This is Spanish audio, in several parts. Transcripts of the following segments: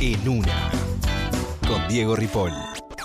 En Una, con Diego Ripoll.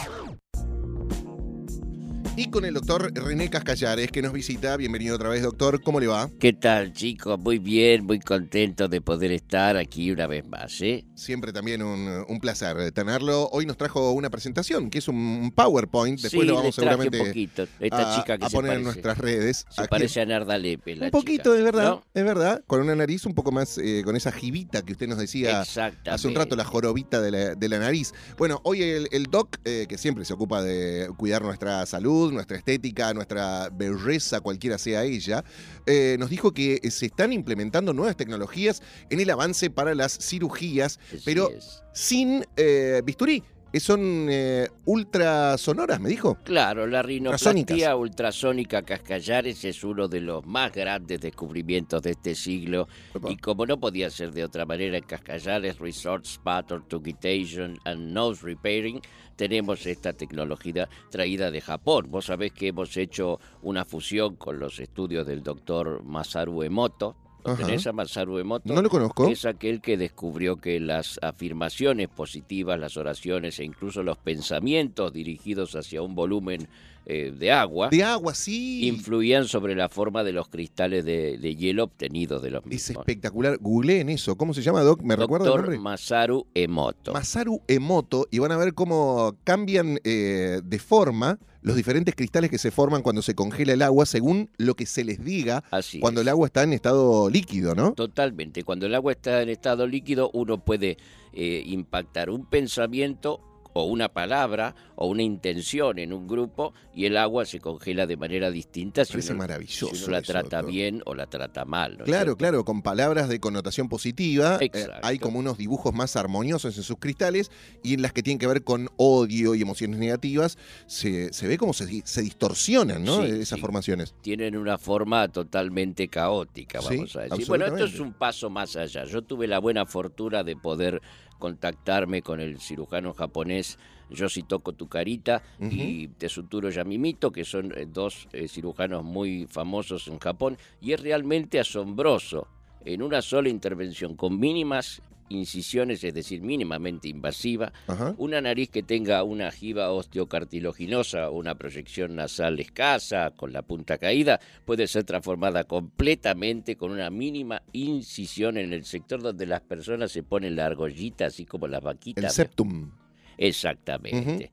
Y con el doctor René Cascallares, que nos visita. Bienvenido otra vez, doctor. ¿Cómo le va? ¿Qué tal, chicos? Muy bien, muy contento de poder estar aquí una vez más, ¿eh? Siempre también un placer tenerlo. Hoy nos trajo una presentación, que es un PowerPoint. Después sí, lo vamos seguramente un poquito. Esta chica que a poner en nuestras redes. Se parece a Narda Lepe, la Un poquito, chica, es verdad, ¿no? es verdad. Con una nariz un poco más, con esa jibita que usted nos decía hace un rato, la jorobita de la nariz. Bueno, hoy el doc, que siempre se ocupa de cuidar nuestra salud, nuestra estética, nuestra belleza, cualquiera sea ella, nos dijo que se están implementando nuevas tecnologías en el avance para las cirugías, pero sin bisturí. Son ultrasonoras, me dijo. Claro, la rinoplastia ultrasónica Cascallares es uno de los más grandes descubrimientos de este siglo. Opa. Y como no podía ser de otra manera, en Cascallares Resort Spa Orthogitation and Nose Repairing tenemos esta tecnología traída de Japón. Vos sabés que hemos hecho una fusión con los estudios del doctor Masaru Emoto. ¿Lo tenés a Masaru Emoto? No lo conozco. Es aquel que descubrió que las afirmaciones positivas, las oraciones e incluso los pensamientos dirigidos hacia un volumen de agua, Sí. influían sobre la forma de los cristales de hielo obtenidos de los mismos. Es espectacular. Googleen eso. ¿Cómo se llama, Doc? ¿Me recuerda el nombre? Doctor Masaru Emoto. Masaru Emoto, y van a ver cómo cambian de forma los diferentes cristales que se forman cuando se congela el agua según lo que se les diga. Así cuando es. el agua está en estado líquido, ¿no? Totalmente. Cuando el agua está en estado líquido, uno puede impactar un pensamiento o una palabra o una intención en un grupo y el agua se congela de manera distinta si Parece uno, maravilloso si uno la eso, trata doctor. bien o la trata mal, ¿no es Claro, cierto? claro, con palabras de connotación positiva. Exacto. Hay como unos dibujos más armoniosos en sus cristales, y en las que tienen que ver con odio y emociones negativas, se ve como se distorsionan, ¿no? Sí, Esas sí. formaciones. Tienen una forma totalmente caótica, Sí, vamos a decir. Bueno, esto es absolutamente. un paso más allá. Yo tuve la buena fortuna de poder contactarme con el cirujano japonés Yoshitoko Tukarita y Tetsuturo Yamimito, que son dos cirujanos muy famosos en Japón, y es realmente asombroso. En una sola intervención, con mínimas incisiones, es decir, mínimamente invasiva, Ajá. una nariz que tenga una jiba osteocartilaginosa o una proyección nasal escasa, con la punta caída, puede ser transformada completamente con una mínima incisión en el sector donde las personas se ponen la argollita, así como las vaquitas. El septum. Exactamente.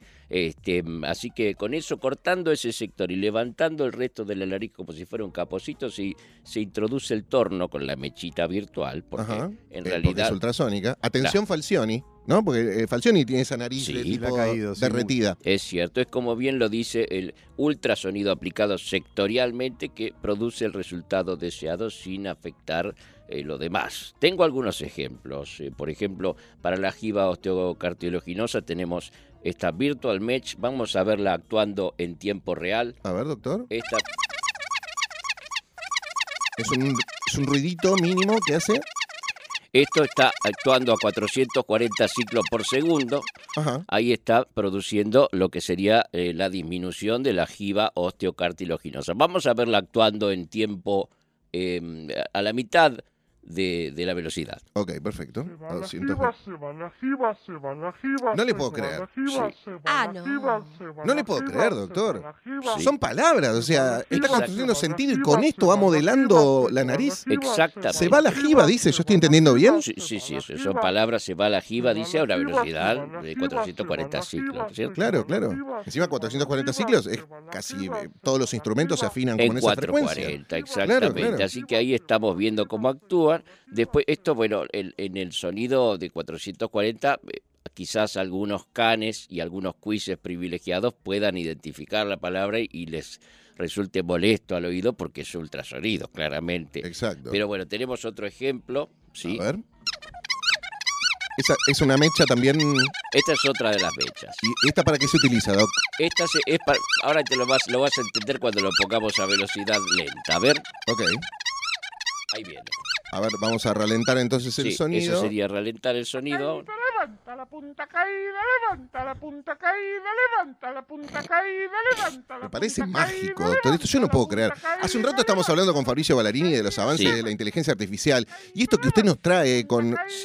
Así que con eso, cortando ese sector y levantando el resto de la nariz como si fuera un capocito, se introduce el torno con la mechita virtual, porque Ajá. en Porque realidad... es ultrasónica. Atención, Falcioni, ¿no? Porque Falcioni tiene esa nariz de tipo derretida. Es cierto, es como bien lo dice el ultrasonido aplicado sectorialmente que produce el resultado deseado sin afectar lo demás. Tengo algunos ejemplos. Por ejemplo, para la jiba osteocartilaginosa tenemos esta Virtual Mesh. Vamos a verla actuando en tiempo real. A ver, doctor. Esta Es un ruidito mínimo que hace. Esto está actuando a 440 ciclos por segundo. Ajá. Ahí está produciendo lo que sería la disminución de la jiba osteocartilaginosa. Vamos a verla actuando en tiempo a la mitad de la velocidad. Ok, perfecto. Se va A la 200. jiba, se va la jiba, se va la jiba. No le se puedo va creer. la jiba, Sí. se va Ah, la no. jiba, se va No la le puedo jiba, creer, se va doctor. la jiba. Sí. Son palabras, o sea, está Exacto. construyendo sentido y Se con va esto la va jiba, modelando se la va nariz. jiba, Exactamente. Se va la jiba, dice, ¿yo estoy entendiendo bien? Sí, son palabras, se va la jiba, dice, a una velocidad de 440 ciclos, ¿cierto? Claro, claro. Encima 440 ciclos es casi todos los instrumentos se afinan En con esa frecuencia. 440, exactamente. Claro. Así que ahí estamos viendo cómo actúan. Después, esto, bueno, en el sonido de 440, quizás algunos canes y algunos quizzes privilegiados puedan identificar la palabra y les resulte molesto al oído porque es ultrasonido, claramente. Exacto. Pero bueno, tenemos otro ejemplo, ¿sí? A ver. Esa es una mecha también. Esta es otra de las mechas. ¿Y esta para qué se utiliza, Doc? Esta ahora te lo vas a entender cuando lo pongamos a velocidad lenta. A ver, Ok. ahí viene. A ver, vamos a ralentar entonces el Sí, sonido. eso sería ralentar el sonido. Levanta la punta caída, levanta la punta caída, levanta la punta caída, levanta la Me parece punta mágico, caída, doctor. Esto yo no levanta puedo la creer. punta caída, Hace un rato estamos hablando con Fabricio Ballarini de los avances Sí. de la inteligencia artificial. Y esto que usted nos trae con... Sí.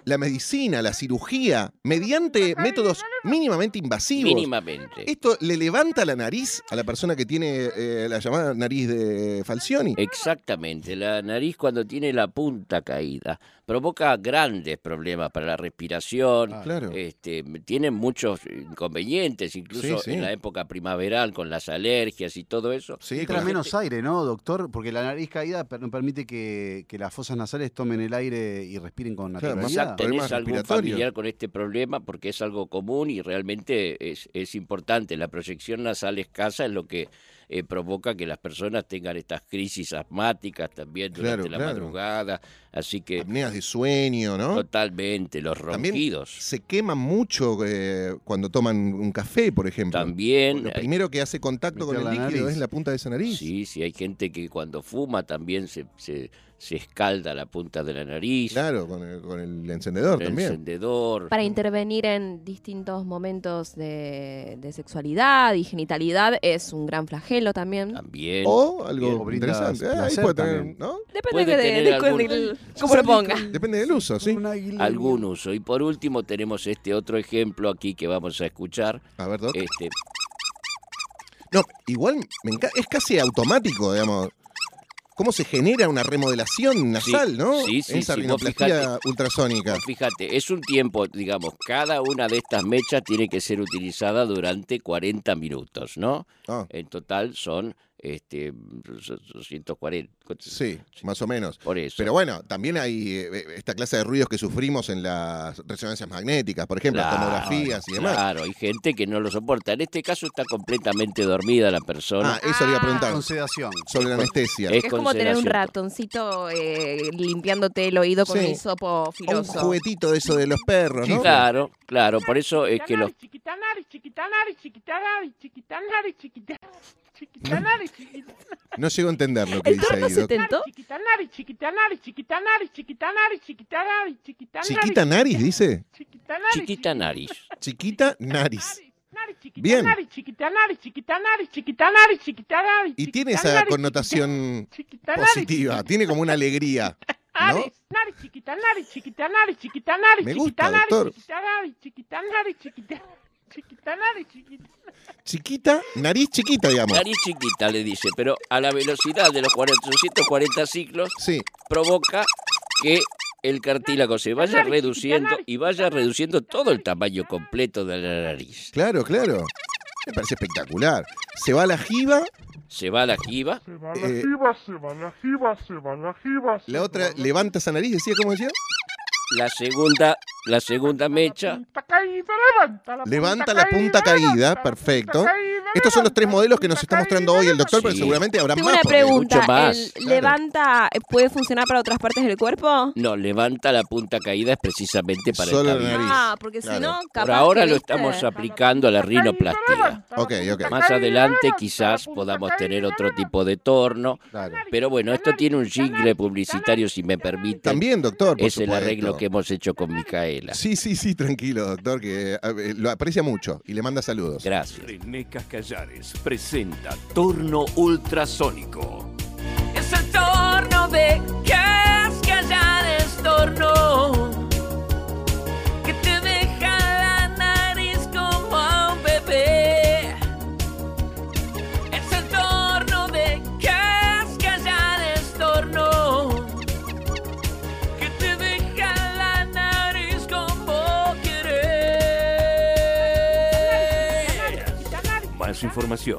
la medicina, la cirugía, mediante métodos mínimamente invasivos. Mínimamente. ¿Esto le levanta la nariz a la persona que tiene la llamada nariz de Falcioni? Exactamente. La nariz, cuando tiene la punta caída, provoca grandes problemas para la respiración. Claro. Tiene muchos inconvenientes, incluso en la época primaveral con las alergias y todo eso. Sí, entra menos aire, ¿no, doctor? Porque la nariz caída no permite que las fosas nasales tomen el aire y respiren con naturalidad. ¿Tenés algún familiar con este problema? Porque es algo común y realmente es importante. La proyección nasal escasa es lo que provoca que las personas tengan estas crisis asmáticas también durante la madrugada. Así que apneas de sueño, ¿no? Totalmente, los ronquidos. También se queman mucho cuando toman un café, por ejemplo. También. Lo primero que hace contacto con el líquido es la punta de esa nariz. Sí, hay gente que cuando fuma también se escalda la punta de la nariz. Claro, con el encendedor también. Para intervenir en distintos momentos de sexualidad y genitalidad es un gran flagelo también. O algo interesante. Ahí puede tener, ¿no? Depende de cómo lo ponga. Depende del uso, sí. Algún uso. Y por último tenemos este otro ejemplo aquí que vamos a escuchar. A ver, Doc. No, igual es casi automático, digamos. ¿Cómo se genera una remodelación nasal, no? Sí, esa rinoplastia ultrasónica. Fíjate, es un tiempo, digamos, cada una de estas mechas tiene que ser utilizada durante 40 minutos, ¿no? En total son 240. Sí, más o menos. Por eso. Pero bueno, también hay esta clase de ruidos que sufrimos en las resonancias magnéticas, por ejemplo, las tomografías y demás. Claro, hay gente que no lo soporta. En este caso está completamente dormida la persona. Eso le iba a preguntar. Con sedación. Sobre la anestesia. Es como tener un ratoncito limpiándote el oído con un hisopo filoso. Un juguetito de eso de los perros, ¿no? Claro, por eso es que los... No llego a entender lo que dice ahí, Doc. ¿Chiquita nariz, dice? Chiquita nariz. Chiquita nariz. Bien. Y tiene esa connotación positiva, tiene como una alegría, ¿no? Me gusta, doctor. Chiquita, nariz chiquita, digamos. Nariz chiquita, le dice, pero a la velocidad de los 440 ciclos provoca que el cartílago se vaya reduciendo y vaya reduciendo todo el tamaño completo de la nariz. Claro. Me parece espectacular. Se va la jiba. La otra levanta esa nariz, decía, ¿cómo decía? La segunda mecha levanta la punta caída, perfecto. Estos son los 3 modelos que nos está mostrando hoy el doctor, pero seguramente habrá más. Tengo una pregunta, ¿levanta puede funcionar para otras partes del cuerpo? No, levanta la punta caída es precisamente para solo esta la nariz. Porque si no, capaz por ahora que, lo estamos aplicando a la rinoplastia. Ok. Más adelante quizás podamos tener otro tipo de torno. Pero bueno, esto tiene un jingle publicitario, si me permite. También, doctor, por Es el arreglo que hemos hecho con Micaela. Sí, tranquilo, doctor, que lo aprecia mucho y le manda saludos. Gracias. René Cascallares presenta Torno Ultrasónico. Es el torno de Cascallares, torno que te deja la nariz como un bebé. Es el torno de Cascallares, torno que te deja la nariz como quieres. Más información,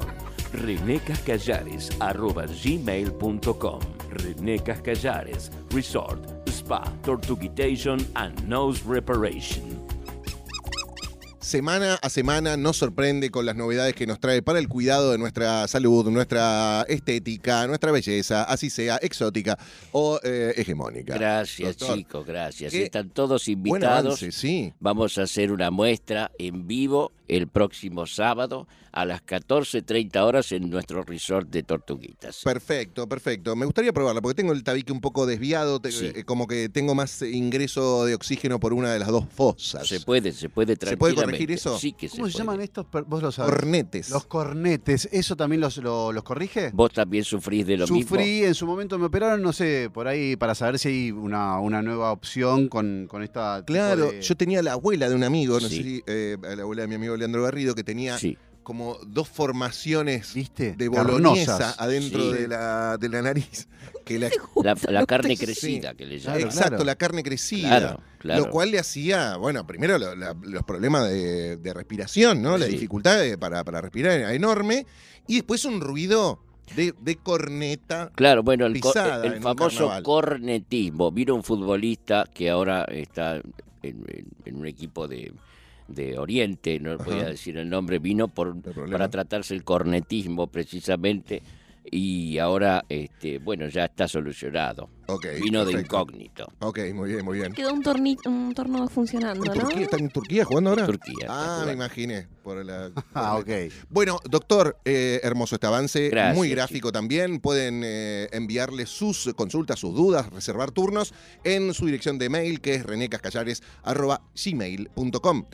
renecascallares@gmail.com. René Cascallares, Resort, Spa, Tortuguitation and Nose Reparation. Semana a semana nos sorprende con las novedades que nos trae para el cuidado de nuestra salud, nuestra estética, nuestra belleza, así sea exótica o hegemónica. Gracias, doctor. chicos, gracias. Están todos invitados. Buen avance, sí. Vamos a hacer una muestra en vivo el próximo sábado a las 14:30 horas en nuestro resort de Tortuguitas. Perfecto, perfecto. Me gustaría probarla porque tengo el tabique un poco desviado, como que tengo más ingreso de oxígeno por una de las dos fosas. Se puede tranquilamente. ¿Se puede corregir eso? Sí que ¿Cómo se llaman estos? Vos lo sabés. Cornetes. Los cornetes. ¿Eso también los corrige? ¿Vos también sufrís de lo mismo? Sufrí, en su momento me operaron, no sé, por ahí para saber si hay una nueva opción con esta... Claro, yo tenía la abuela de un amigo, no sé Sí. si la abuela de mi amigo Leandro Garrido, que tenía Sí. como dos formaciones ¿Viste? de boloñesa Carnosas. adentro Sí. de la nariz. Que La carne Sí. crecida que le llaman. Claro, Exacto, claro. la carne crecida. Claro, claro. Lo cual le hacía, bueno, primero los problemas de respiración, ¿no? La Sí. dificultad para respirar era enorme. Y después un ruido de corneta. Claro, bueno, pisada el en un famoso carnaval. cornetismo. Vino un futbolista que ahora está en un equipo de Oriente, no voy a decir el nombre, vino para tratarse el cornetismo precisamente, y ahora, bueno, ya está solucionado. Ok, Vino de perfecto. incógnito. Ok, muy bien, muy bien. Quedó un torno funcionando, ¿En ¿no? Turquía? ¿Están en Turquía jugando ahora? En Turquía está Ah, me jugando. imaginé. Por la, Ah, ok. Bueno, doctor, hermoso este avance, Gracias, muy gráfico también. Pueden enviarle sus consultas, sus dudas, reservar turnos en su dirección de mail, que es renecascallares@gmail.com.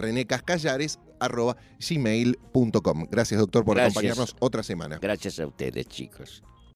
renecascallares@gmail.com. Gracias, doctor, por Gracias. acompañarnos otra semana. Gracias a ustedes, chicos.